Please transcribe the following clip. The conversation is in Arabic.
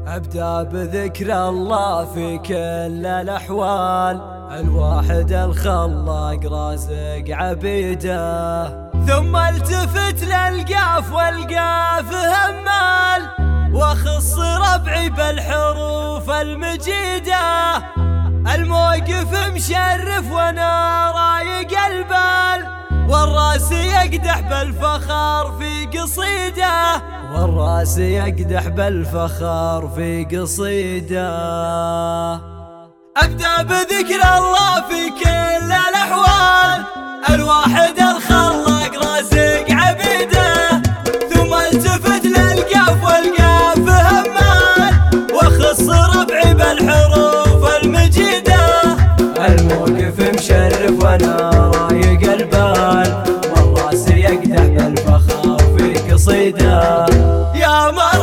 أبدأ بذكر الله في كل الأحوال، الواحد الخلاق رازق عبيده، ثم التفت للقاف والقاف همال، واخص ربعي بالحروف المجيده، الموقف مشرف وانا رايق البال، والراس يقدح بالفخر في قصيده، والراس يقدح بالفخر في قصيده. أبدأ بذكر الله في كل الأحوال، الواحد الخلاق رازق عبيده، ثم التفت للقاف والقاف همال، واخص ربعي بالحروف المجيده، الموقف مشرف وانا رايق البال، والراس يقدح بالفخر في قصيده. يا